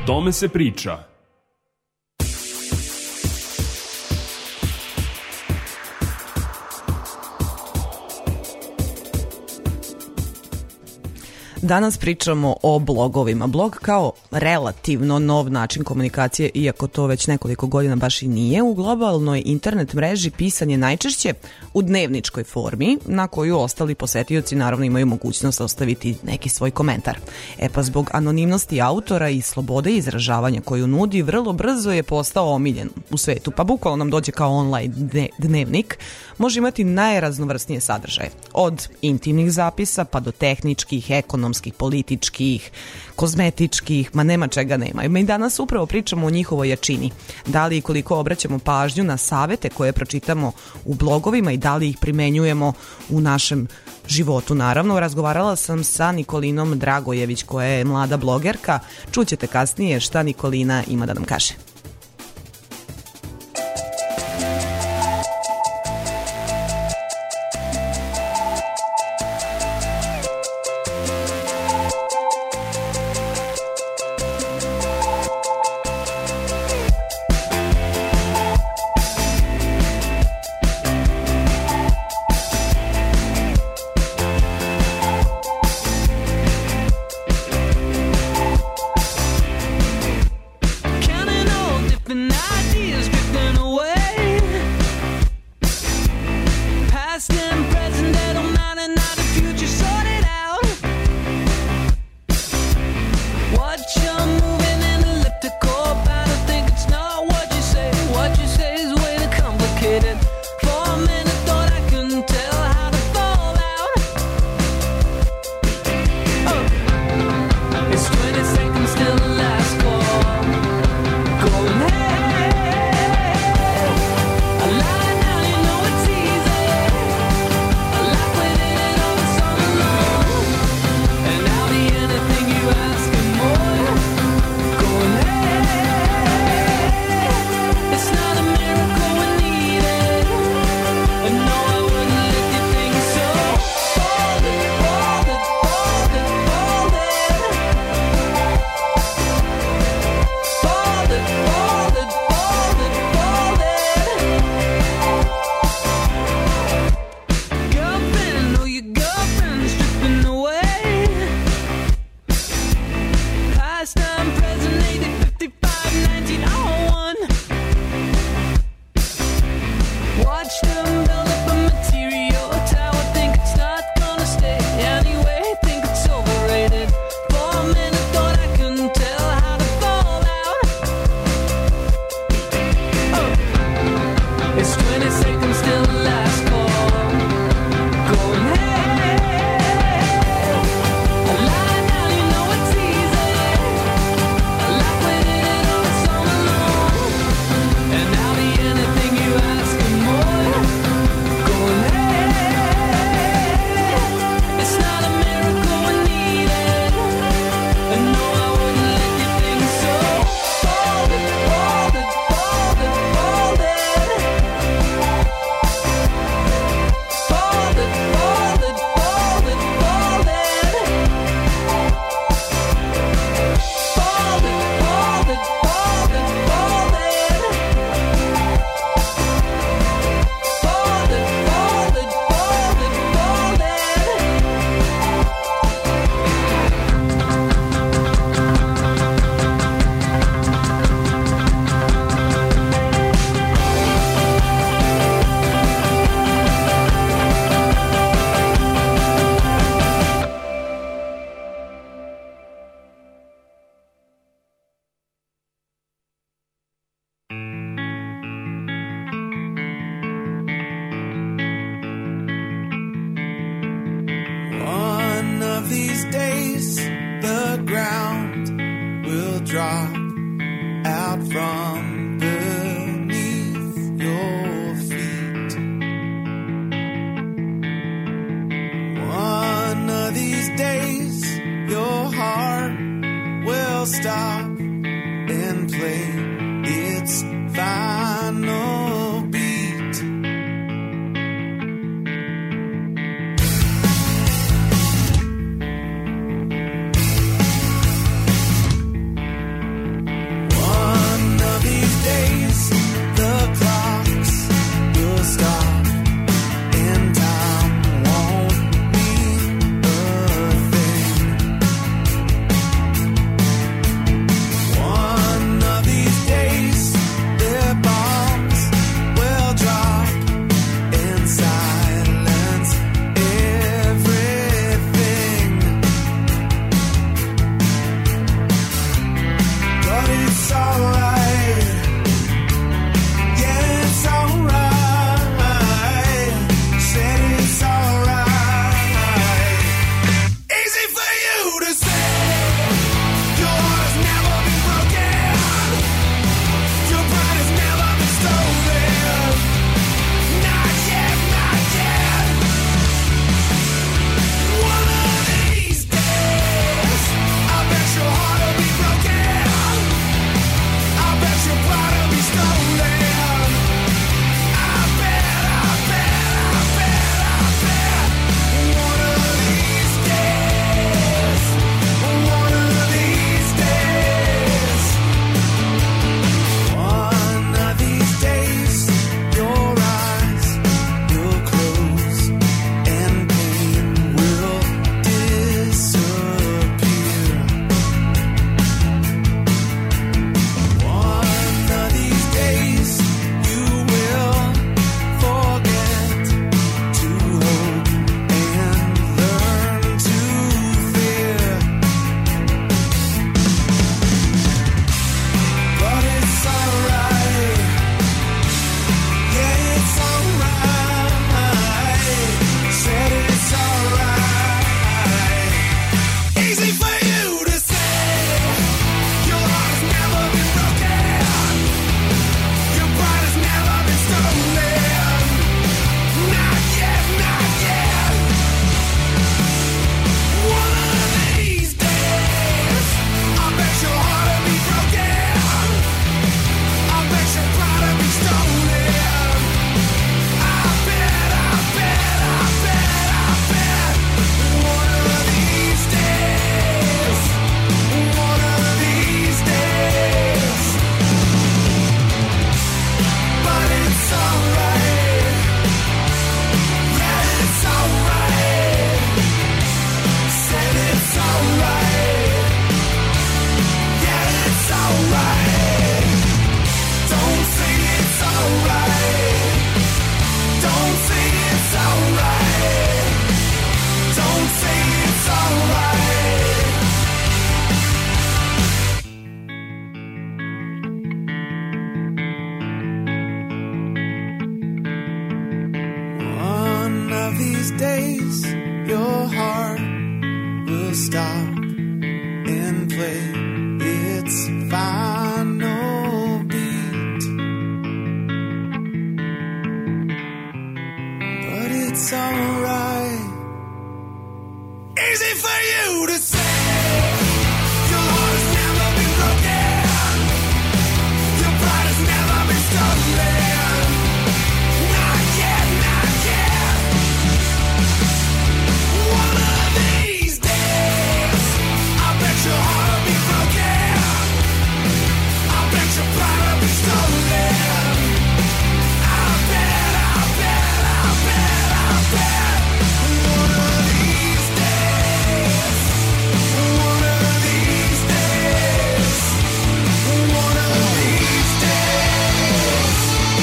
tome se priča. Danas pričamo o blogovima. Blog kao relativno nov način komunikacije, iako to već nekoliko godina baš i nije. U globalnoj internet mreži pisan je najčešće u dnevničkoj formi, na koju ostali posetioci naravno imaju mogućnost ostaviti neki svoj komentar. Pa zbog anonimnosti autora i slobode izražavanja koju nudi, vrlo brzo je postao omiljen u svetu. Pa bukvalno nam dođe kao online dnevnik. Može imati najraznovrsnije sadržaje. Od intimnih zapisa pa do tehničkih, ekonomskih, političkih, kozmetičkih, ma nema čega nema. I danas upravo pričamo o njihovoj jačini. Da li i koliko obraćamo pažnju na savete koje pročitamo u blogovima i da li ih primenjujemo u našem životu. Naravno, razgovarala sam sa Nikolinom Dragojević, koja je mlada blogerka. Čućete kasnije šta Nikolina ima da nam kaže. will stop and play its final beat. But it's alright. Easy for you to say. Your heart has never been broken. Your pride has never been stolen. Not yet, not yet. One of these days, I bet your heart will be broken. I bet your pride will be stolen. I bet, I bet, I bet, I bet. One of these days, one of these days, one of these days.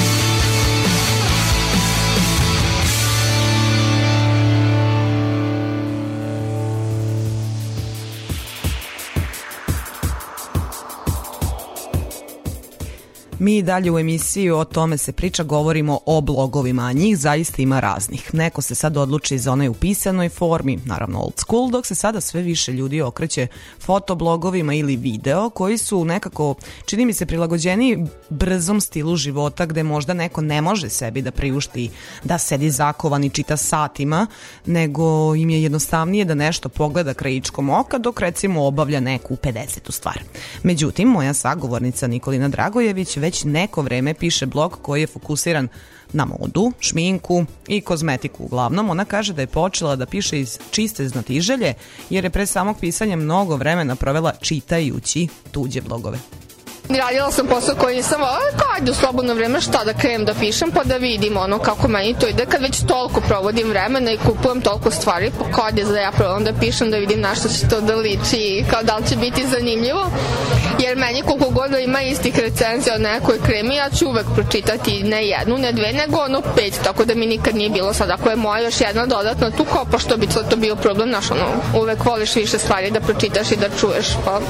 Mi dalje u emisiji O tome se priča govorimo o blogovima, a njih zaista ima raznih. Neko se sad odluči za onaj u pisanoj formi, naravno old school, dok se sada sve više ljudi okreće fotoblogovima ili video koji su nekako, čini mi se, prilagođeni brzom stilu života gde možda neko ne može sebi da priušti da sedi zakovan i čita satima, nego im je jednostavnije da nešto pogleda krajičkom oka dok recimo obavlja neku 50. stvar. Međutim, moja sagovornica Nikolina Dragojević već neko vreme piše blog koji je fokusiran na modu, šminku i kozmetiku. Uglavnom, ona kaže da je počela da piše iz čiste znatiželje jer je pre samog pisanja mnogo vremena provela čitajući tuđe blogove. Radila sam posao koji nisam, ajde u slobodno vreme šta da krenem da pišem pa da vidim ono kako meni to ide, kad već toliko provodim vremena i kupujem toliko stvari, pa kad je da ja probam da pišem da vidim na što će to da liči i kao da li će biti zanimljivo, jer meni koliko god da ima istih recenzija o nekoj kremi, ja ću uvek pročitati ne jednu, ne dve, nego ono 5, tako da mi nikad nije bilo sad, ako je moja još jedna dodatna tu, kao pa što bi to bio problem, znaš ono, uvek voliš više stvari da pročitaš i da čuješ, pa...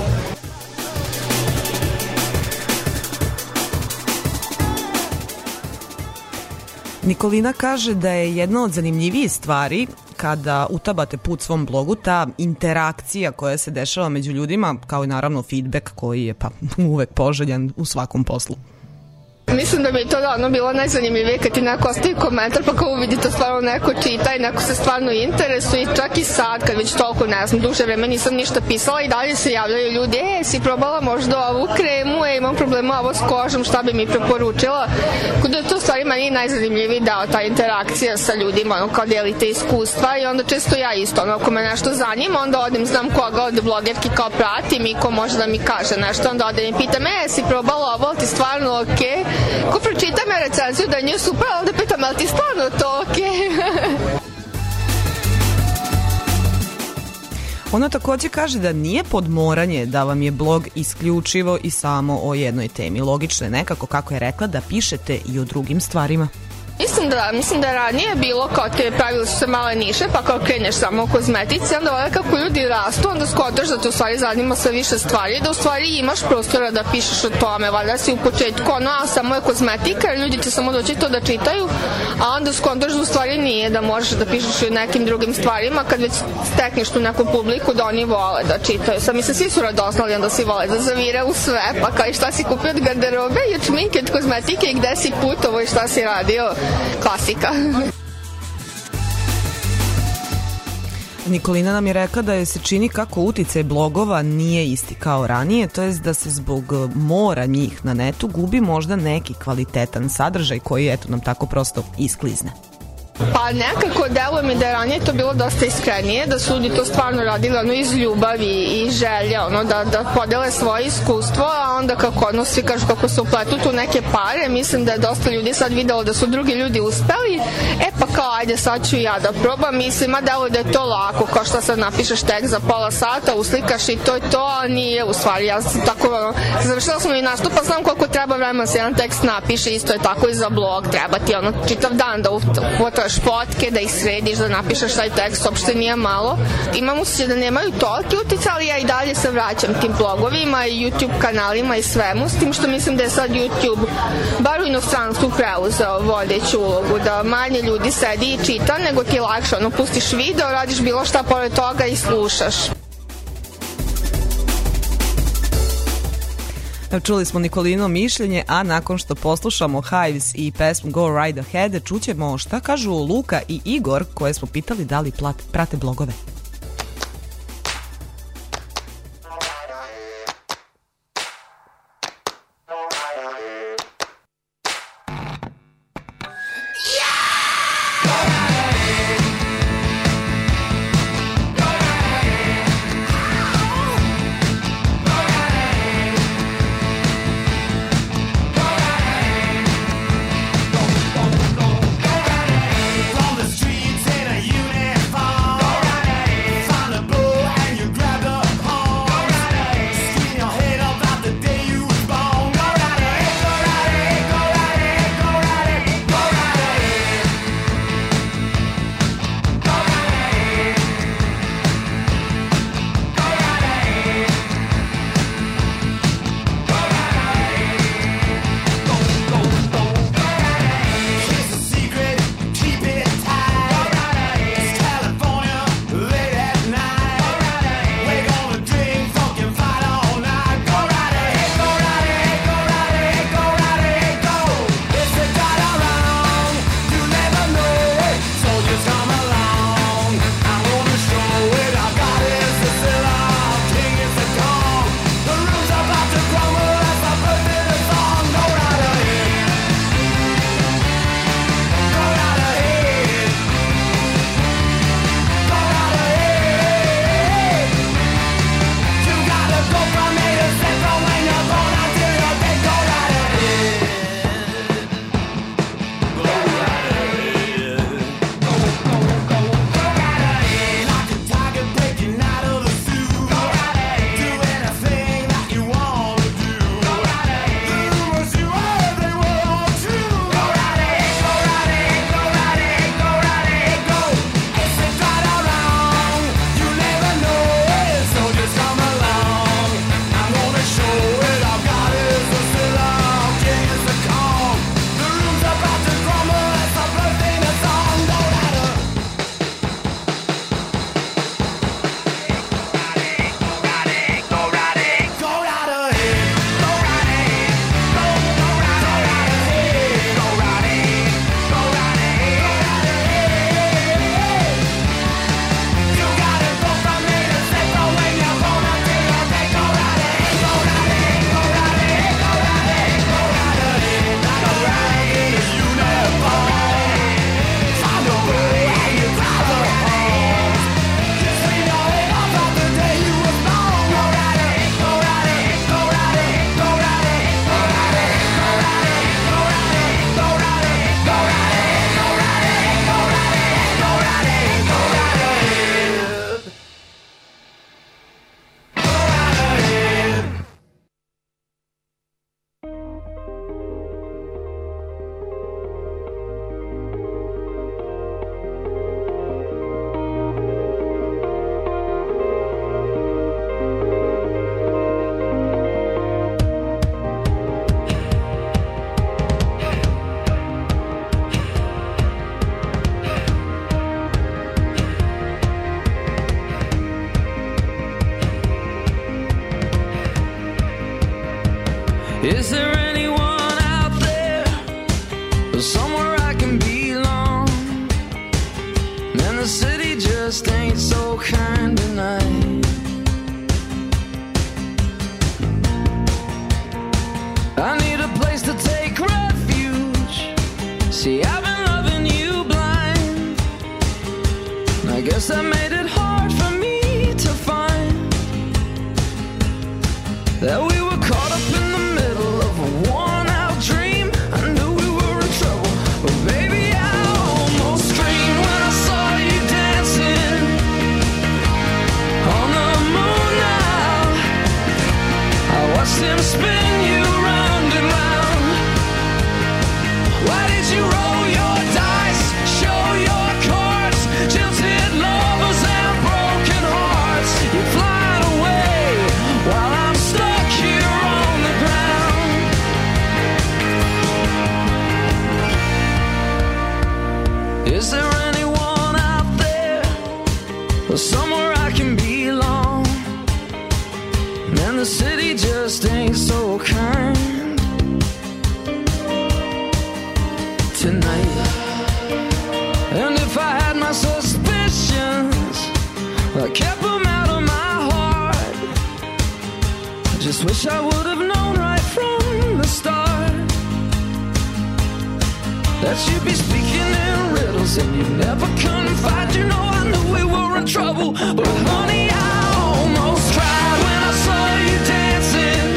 Nikolina kaže da je jedna od zanimljivijih stvari kada utabate put svom blogu ta interakcija koja se dešava među ljudima, kao i naravno feedback koji je pa uvek poželjan u svakom poslu. Mislim da bi to davno bilo najzanimljivije kad ti neko ostavi komentar pa kao vidi to stvarno neko čita i neko se stvarno interesuje, i čak i sad kad već toliko, ne znam, duže vreme nisam ništa pisala i dalje se javljaju ljudi, si probala možda ovu kremu, imam problema ovo s kožom, šta bi mi preporučila, kod je to stvari meni najzanimljiviji dao, ta interakcija sa ljudima, ono kao delite iskustva, i onda često ja isto, ono, ako me nešto zanima, onda odem, znam koga od blogerki kao pratim i ko može da mi kaže nešto, onda odem i pitam, si probala ovo, ti stvarno okej? Ko pročita me recenziju da je nju super, onda pitam, ali ti stvarno to okej? Ona takođe kaže da nije podmoranje da vam je blog isključivo i samo o jednoj temi. Logično je nekako, kako je rekla, da pišete i o drugim stvarima. Mislim da ranije bilo kao te pravile su se male niše, pa kao kreneš samo o kozmetici, onda ovdje kako ljudi rastu, onda skotaš da te u stvari zanima sve više stvari, da u stvari imaš prostora da pišeš o tome, valjda si u početku ono, samo je kozmetika, jer ljudi će samo doći to da čitaju, a onda skotaš da u stvari nije, da možeš da pišeš i o nekim drugim stvarima, kad već stekneš tu neku publiku da oni vole da čitaju. Sad mislim, svi su radoznali, onda si vole da zavire u sve, pa kao i šta si kupio od garderobe i od šminke, od kozmetike i gde si putovo i šta si radio. Klasika. Nikolina nam je rekla da je se čini kako uticaj blogova nije isti kao ranije, to jest da se zbog mora njih na netu gubi možda neki kvalitetan sadržaj koji eto nam tako prosto isklizne. Pa nekako deluje mi da je ranije to bilo dosta iskrenije, da su ljudi to stvarno radili ono iz ljubavi i želje, ono da podele svoje iskustvo, a onda kako ono svi kažu kako se upletu tu neke pare, mislim da je dosta ljudi sad videlo da su drugi ljudi uspeli, pa kao ajde sad ću ja da probam, mislim, a deluje da je to lako, kao što sad napišeš tekst za pola sata, uslikaš i to je to, a nije u stvari, ja sam tako, ono, završila sam i nastupa, znam koliko treba vremena se jedan tekst napiše, isto je tako i za blog, treba ti ono čitav dan da ufotoš fotke, da ih središ, da napišeš taj tekst, uopšte nije malo. Imam usjećaj da nemaju toliki uticaj, ali ja i dalje se vraćam tim blogovima i YouTube kanalima i svemu, s tim što mislim da je sad YouTube, bar u inostranstvu, preuzeo vodeću ulogu, da manje ljudi sedi i čita, nego ti lakše, ono, pustiš video, radiš bilo šta pored toga i slušaš. Čuli smo Nikolino mišljenje, a nakon što poslušamo Hives i pesmu Go Right Ahead, čućemo šta kažu Luka i Igor, koje smo pitali da li prate blogove. Is there anyone out there, somewhere I can belong? Man, the city just ain't so kind tonight. I need a place to take refuge. See, I've been loving you blind. I guess that made it hard for me to find that we were caught up in the middle of a worn-out dream. I knew we were in trouble, but baby, I almost screamed when I saw you dancing on the moon now. I watched him spin you round and round. Why did you roll your dice, show your cards, jilted lovers and broken hearts? You're flying away while I'm stuck here on the ground. Is there anyone out there, or somewhere I can belong? Man, the city just ain't so kind tonight. And if I had my suspicions, I kept them out of my heart. I just wish I would have known right from the start that you'd be speaking in riddles and you'd never confide. You know I knew we were in trouble, but honey, I almost cried when I saw you dancing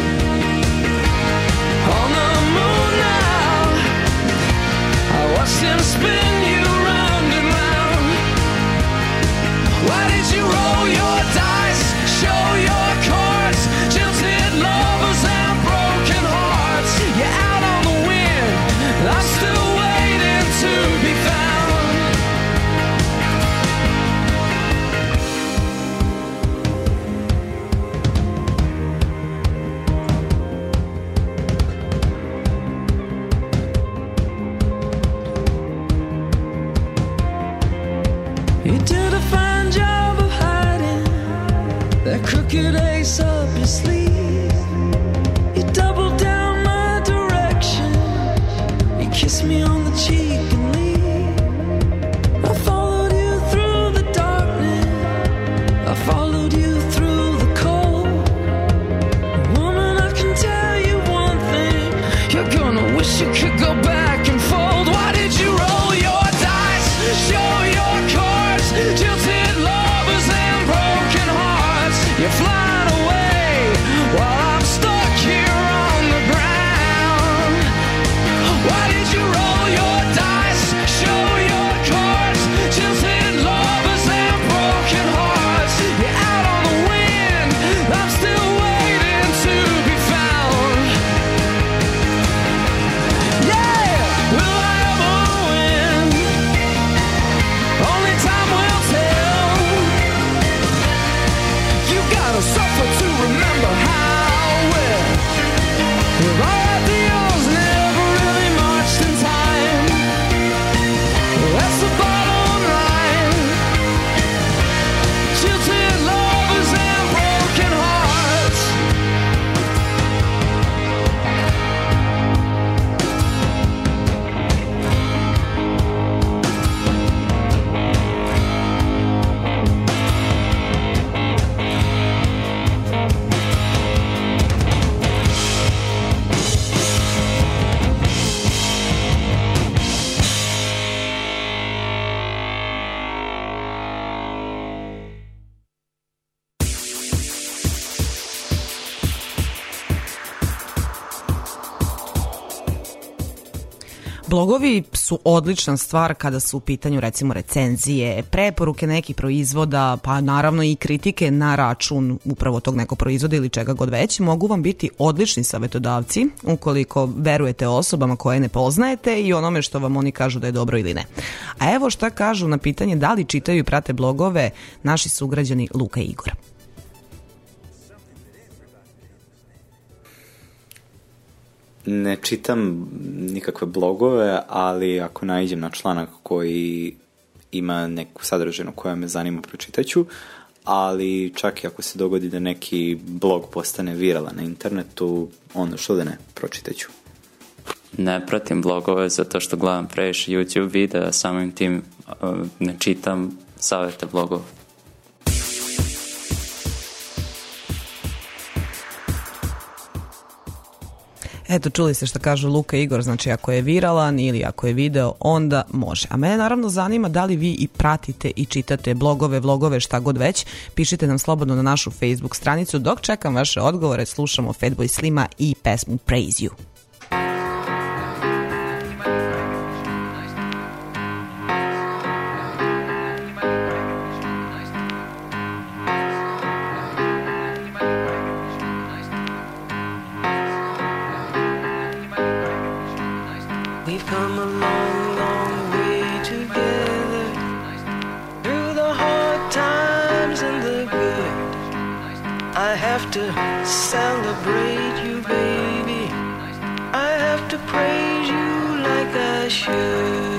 on the moon now. I watched him spin you round and round. Why did you roll your dice, show your cards, jilted lovers and broken hearts? You're out on the wind, I'm still waiting to be found. You did a fine job of hiding that crooked ace up your sleeve. You doubled down my direction. You kissed me on the cheek and leave. I followed you through the darkness. I followed you through the cold. Woman, I can tell you one thing. You're gonna wish you could go back and fold. Why did you roll your dice, show your cards, jilted lovers and broken hearts? You're flying away while I'm stuck here on the ground. Why did you roll your dice, show your cards, jilted lovers and broken hearts? You're out on the wind, I'm still waiting to be found. Yeah, will I ever win? Only time will tell. You gotta suffer to remember how well. If our ideals never really marched in time, that's the bottom line. Jilted lovers and broken hearts. Blogovi su odlična stvar kada su u pitanju recimo recenzije, preporuke nekih proizvoda, pa naravno i kritike na račun upravo tog nekog proizvoda ili čega god već. Mogu vam biti odlični savjetodavci ukoliko verujete osobama koje ne poznajete i onome što vam oni kažu da je dobro ili ne. A evo šta kažu na pitanje da li čitaju i prate blogove naši sugrađani Luka i Igor. Ne čitam nikakve blogove, ali ako naiđem na članak koji ima neku sadržinu koja me zanima, pročitaću, ali čak i ako se dogodi da neki blog postane viralan na internetu, onda što da ne, pročitaću. Ne pratim blogove zato što gledam previše YouTube videa, samim tim ne čitam savete blogova. Eto, čuli ste što kažu Luka i Igor, znači ako je viralan ili ako je video, onda može. A mene naravno zanima da li vi i pratite i čitate blogove, vlogove, šta god već. Pišite nam slobodno na našu Facebook stranicu. Dok čekam vaše odgovore, slušamo Fatboy Slima i pesmu Praise You. We've come a long, long way together, through the hard times and the good. I have to celebrate you, baby. I have to praise you like I should.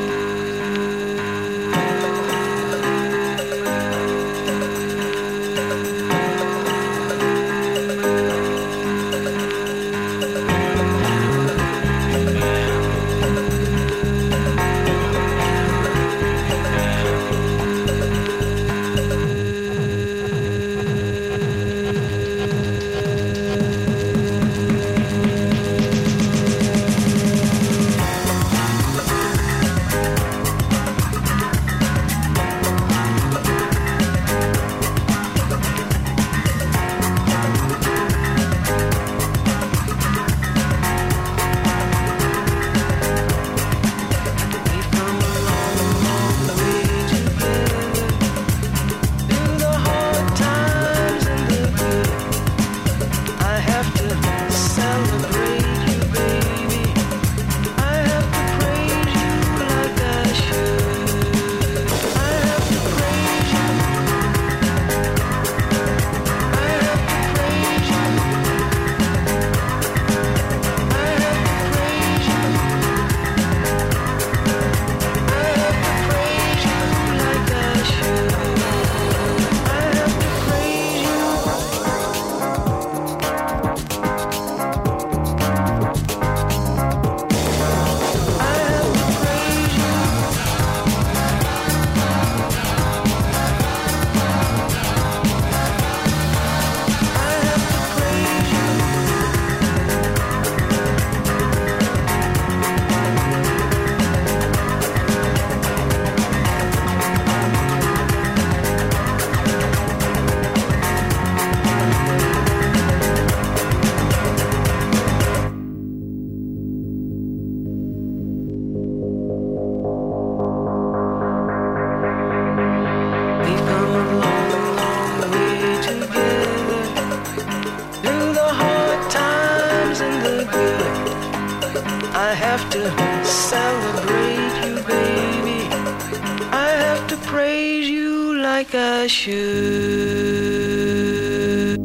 like I should.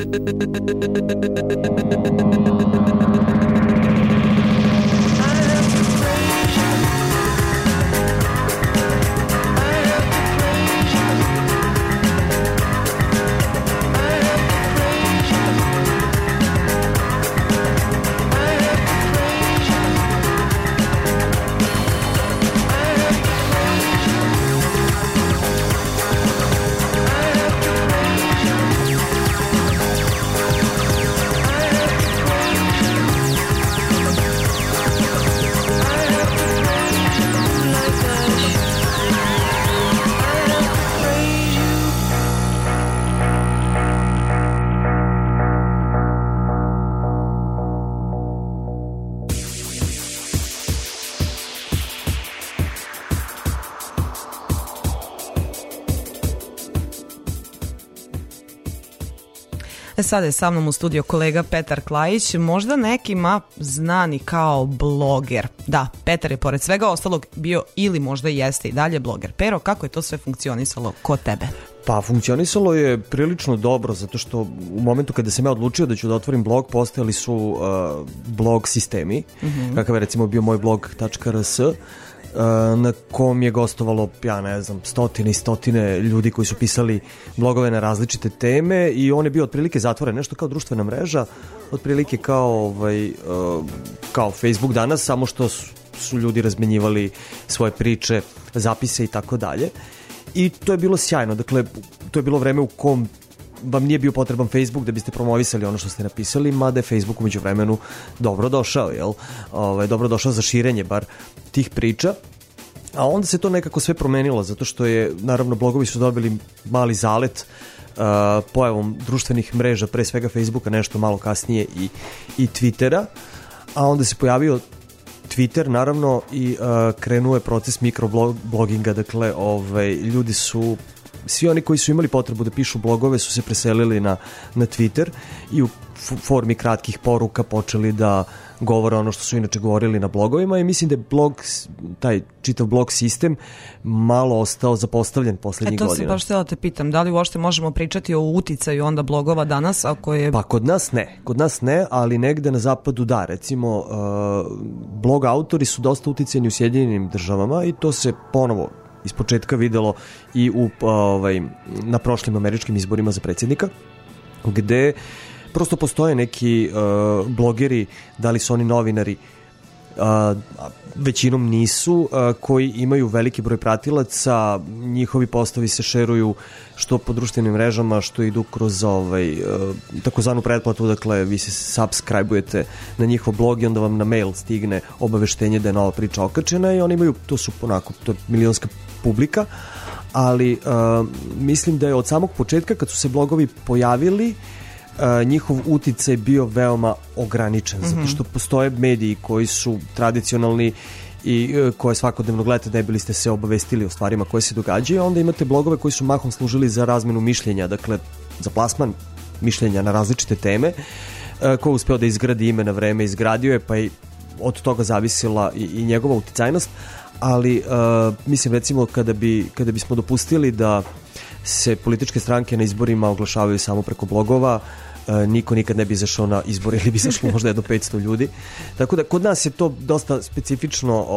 Sada je sa mnom u studiju kolega Petar Klajić, možda nekima znani kao bloger. Da, Petar je pored svega ostalog bio ili možda jeste i dalje bloger. Pero, kako je to sve funkcionisalo kod tebe? Pa funkcionisalo je prilično dobro, zato što u momentu kada sam ja odlučio da ću da otvorim blog, postojali su blog sistemi, kakav je recimo bio moj blog.rs, na kom je gostovalo, ja ne znam, stotine i stotine ljudi koji su pisali blogove na različite teme i on je bio otprilike zatvoren, nešto kao društvena mreža, otprilike kao Facebook danas, samo što su ljudi razmenjivali svoje priče, zapise i tako dalje. I to je bilo sjajno, dakle, to je bilo vreme u kom vam nije bio potreban Facebook da biste promovisali ono što ste napisali, mada je Facebook umeđu vremenu dobro došao, dobro došao za širenje bar tih priča, a onda se to nekako sve promenilo, zato što je, naravno, blogovi su dobili mali zalet pojavom društvenih mreža, pre svega Facebooka, nešto malo kasnije i Twittera, a onda se pojavio Twitter, naravno, i krenuo je proces mikrobloginga, dakle, ljudi su, svi oni koji su imali potrebu da pišu blogove su se preselili na Twitter i u formi kratkih poruka počeli da govore ono što su inače govorili na blogovima i mislim da je taj čitav blog sistem malo ostao zapostavljen poslednjih godina. To sam baš htjela te pitam, da li uopšte možemo pričati o uticaju onda blogova danas, ako je... Pa kod nas ne, ali negde na zapadu da, recimo blog autori su dosta uticajni u Sjedinjenim Državama i to se ponovo iz početka videlo i na prošlim američkim izborima za predsjednika, gde prosto postoje neki blogeri, da li su oni novinari, većinom nisu, koji imaju veliki broj pratilaca, njihovi postovi se šeruju što po društvenim mrežama, što idu kroz takozvanu pretplatu, dakle vi se subscribe-ujete na njihov blog i onda vam na mail stigne obaveštenje da je nova priča okačena i oni imaju, to je milionska publika, ali mislim da je od samog početka kad su se blogovi pojavili njihov uticaj bio veoma ograničen, zato što postoje mediji koji su tradicionalni i koje svakodnevno gledate da bili ste se obavestili o stvarima koje se događaju, a onda imate blogove koji su mahom služili za razmenu mišljenja, dakle za plasman mišljenja na različite teme, ko je uspeo da izgradi ime na vreme, izgradio je, pa i od toga zavisila i njegova uticajnost, ali mislim recimo kada bismo dopustili da se političke stranke na izborima oglašavaju samo preko blogova, niko nikad ne bi izašao na izbor ili bi izašlo možda jedno 500 ljudi. Tako da kod nas je to dosta specifično,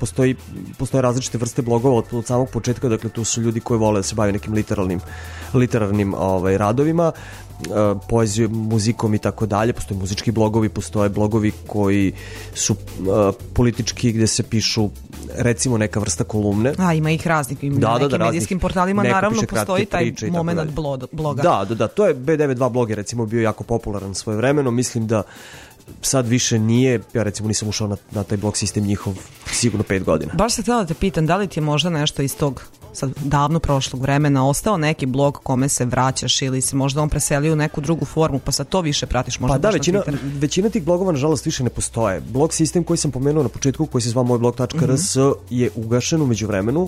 postoje različite vrste blogova od samog početka, dakle tu su ljudi koji vole da se bave nekim literarnim radovima, poezijom, muzikom i tako dalje, postoje muzički blogovi, postoje blogovi koji su politički, gde se pišu recimo neka vrsta kolumne. Ima ih raznih, na nekim medijskim portalima naravno postoji taj moment bloga. Da, to je B92 blog je recimo bio jako popularan svojevremeno, mislim da sad više nije, ja recimo nisam ušao na taj blog sistem njihov sigurno 5 godina. Baš se htjela da te pitam, da li ti je možda nešto iz tog sad davno prošlog vremena ostao neki blog kome se vraćaš ili se možda on preselio u neku drugu formu pa sad to više pratiš možda? Pa da, većina tih blogova nažalost više ne postoje. Blog sistem koji sam pomenuo na početku, koji se zvao mojblog.rs je ugašen u međuvremenu,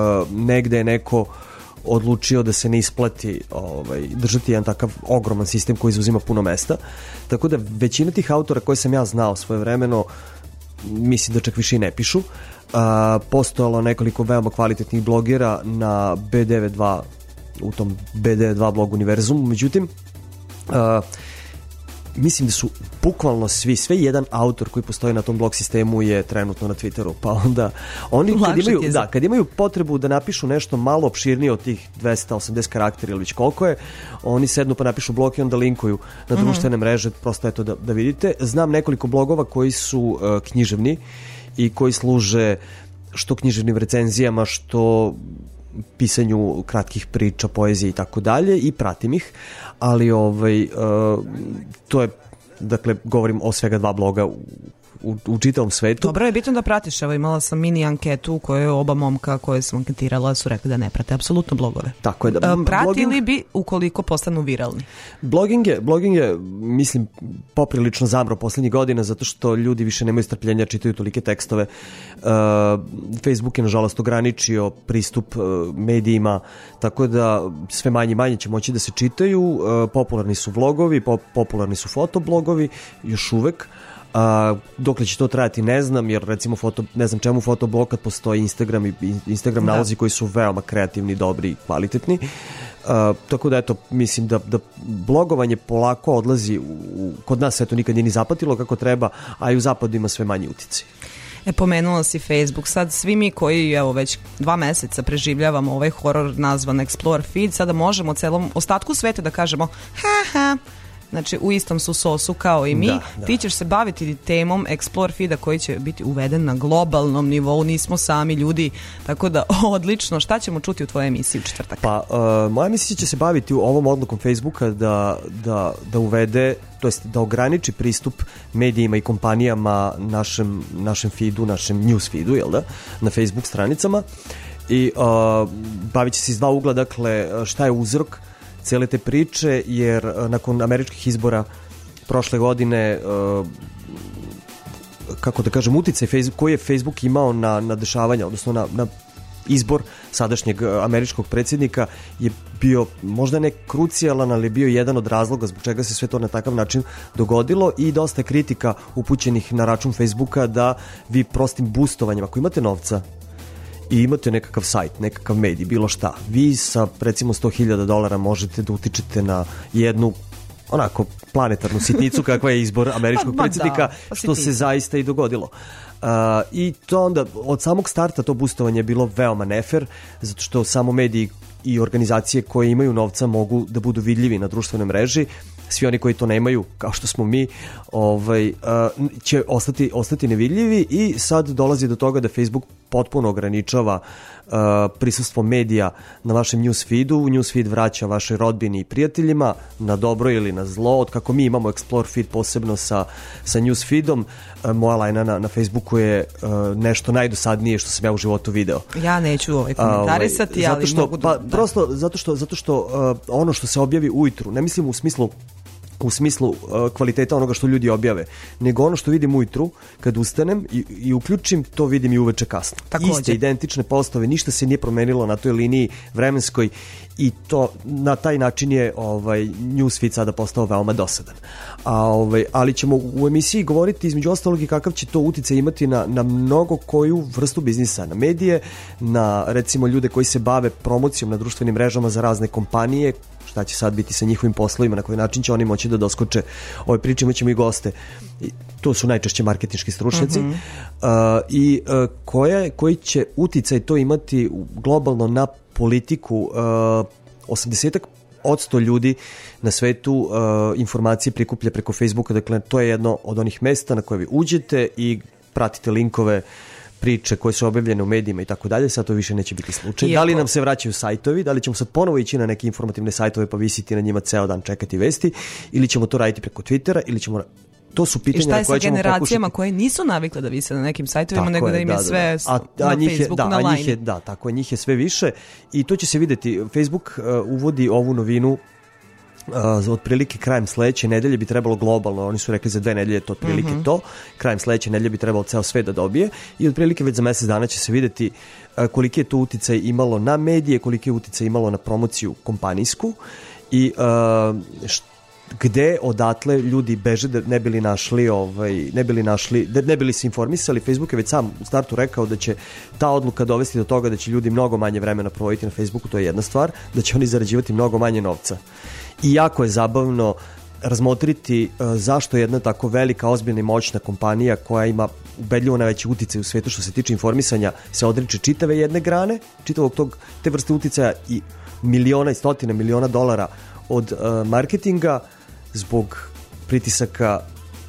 negde je neko odlučio da se ne isplati držati jedan takav ogroman sistem koji zauzima puno mesta, tako da većina tih autora koje sam ja znao svojevremeno mislim da čak više i ne pišu. Postojalo nekoliko veoma kvalitetnih blogera na B92 u tom BD2 blog univerzumu. Međutim, mislim da su bukvalno sve jedan autor koji postoji na tom blog sistemu je trenutno na Twitteru, pa onda oni kad imaju potrebu da napišu nešto malo opširnije od tih 280 karaktera ili već koliko je, oni sednu pa napišu blog i onda linkuju na društvene mreže, prosto eto da vidite. Znam nekoliko blogova koji su književni i koji služe što književnim recenzijama, što pisanju kratkih priča, poezije i tako dalje, i pratim ih, ali to je, dakle, govorim o svega 2 bloga u čitavom svetu. Dobro je bitno da pratiš, evo imala sam mini anketu koje oba momka koje sam anketirala su rekli da ne prate apsolutno blogove. Tako je da. Pratili bi ukoliko postanu viralni? Blogging je, mislim, poprilično zamro poslednjih godina zato što ljudi više nemaju strpljenja, čitaju tolike tekstove. Facebook je nažalost ograničio pristup medijima, tako da sve manje i manje će moći da se čitaju. Popularni su vlogovi, popularni su fotoblogovi još uvek. Dokle će to trajati ne znam, jer recimo ne znam čemu fotoblog kad postoji Instagram i Instagram nalozi koji su veoma kreativni, dobri i kvalitetni. Tako da eto, mislim da blogovanje polako odlazi kod nas, eto, nikad nije ni zapatilo kako treba, a i u zapadu ima sve manje uticaj. Pomenula si Facebook, sad svi mi koji evo već 2 meseca preživljavamo ovaj horor nazvan Explore feed, sada možemo celom ostatku sveta da kažemo ha. Znači, u istom su sosu kao i mi. Da. Ti ćeš se baviti temom Explore feeda koji će biti uveden na globalnom nivou. Nismo sami ljudi, tako da odlično. Šta ćemo čuti u tvojoj emisiji u četvrtak? Pa, moja emisija će se baviti ovom odlukom Facebooka da uvede, to jest da ograniči pristup medijima i kompanijama našem feedu, našem news feedu, jel da, na Facebook stranicama. I bavit će se iz 2 ugla, dakle, šta je uzrok cijele te priče, jer nakon američkih izbora prošle godine, kako da kažem, uticaj koji je Facebook imao na dešavanja, odnosno na izbor sadašnjeg američkog predsjednika je bio možda ne krucijalan, ali je bio jedan od razloga zbog čega se sve to na takav način dogodilo, i dosta kritika upućenih na račun Facebooka da vi prostim boostovanjem, ako imate novca i imate nekakav sajt, nekakav medij, bilo šta, vi sa recimo $100,000 možete da utičete na jednu onako planetarnu sitnicu kakva je izbor američkog predsjednika, što se zaista i dogodilo. I to onda od samog starta to boostovanje je bilo veoma nefer, zato što samo mediji i organizacije koje imaju novca mogu da budu vidljivi na društvenoj mreži. Svi oni koji to nemaju, kao što smo mi, će ostati nevidljivi, i sad dolazi do toga da Facebook potpuno ograničava prisustvo medija na vašem newsfeedu. Newsfeed vraća vašoj rodbini i prijateljima, na dobro ili na zlo. Od kako mi imamo Explore feed posebno sa newsfeedom, moja lajna na Facebooku je nešto najdosadnije što sam ja u životu video. Ja neću komentarisati, ali mogu da... Prosto zato što ono što se objavi ujutru, ne mislim u smislu kvaliteta onoga što ljudi objave, nego ono što vidim ujutru kad ustanem i uključim, to vidim i uveče kasno. Također. Iste, identične postove, ništa se nije promenilo na toj liniji vremenskoj, i to na taj način je newsfeed sada postao veoma dosadan. Ali ćemo u emisiji govoriti između ostalog i kakav će to uticaj imati na mnogo koju vrstu biznisa, na medije, na recimo ljude koji se bave promocijom na društvenim mrežama za razne kompanije, šta će sad biti sa njihovim poslovima, na koji način će oni moći da doskoče ovoj priči. Imaćemo i goste, to su najčešće marketinški stručnjaci, i koji će uticaj to imati globalno na politiku. 80% ljudi na svetu informacije prikuplja preko Facebooka, dakle to je jedno od onih mesta na koje vi uđete i pratite linkove, priče koje su objavljene u medijima i tako dalje. Sad to više neće biti slučaj. Da li nam se vraćaju sajtovi, da li ćemo sad ponovo ići na neke informativne sajtove pa visiti na njima ceo dan, čekati vesti, ili ćemo to raditi preko Twittera, ili ćemo... To su pitanja na koje ćemo pokušati. I šta je sa generacijama koje nisu navikle da vise na nekim sajtovima, tako nego da im je sve na Facebooku, na line. Tako je, njih je sve više, i to će se videti. Facebook uvodi ovu novinu otprilike krajem sledeće nedelje, bi trebalo globalno, oni su rekli za 2 nedelje to otprilike to, krajem sledeće nedelje bi trebalo ceo svet da dobije, i otprilike već za mesec dana će se videti koliki je to uticaj imalo na medije, koliki je uticaj imalo na promociju kompanijsku, i gde odatle ljudi beže da ne bili našli ne bili se informisali. Facebook je već sam u startu rekao da će ta odluka dovesti do toga da će ljudi mnogo manje vremena provoditi na Facebooku, to je jedna stvar, da će oni zarađivati mnogo manje novca. I jako je zabavno razmotriti zašto jedna tako velika, ozbiljna i moćna kompanija koja ima ubedljivo najveći uticaj u svetu što se tiče informisanja se odriče čitave jedne grane, čitavog te vrste uticaja i miliona i stotine miliona dolara od marketinga zbog pritisaka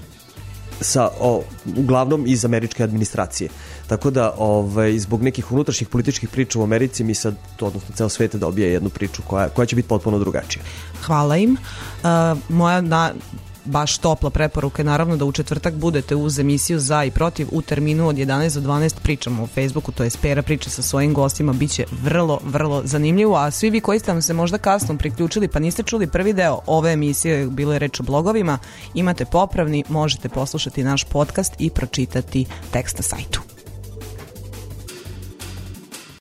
uglavnom iz američke administracije. Tako da zbog nekih unutrašnjih političkih priča u Americi mi sad, odnosno ceo svet dobije jednu priču koja će biti potpuno drugačija. Hvala im. Moja baš topla preporuka je naravno da u četvrtak budete uz emisiju Za i protiv u terminu od 11 do 12 pričamo o Facebooku, to je Pera priča sa svojim gostima, bit će vrlo, vrlo zanimljivo, a svi vi koji ste nam se možda kasno priključili pa niste čuli prvi deo ove emisije, bilo je reč o blogovima, imate popravni, možete poslušati naš podcast i pročitati tekst na sajtu.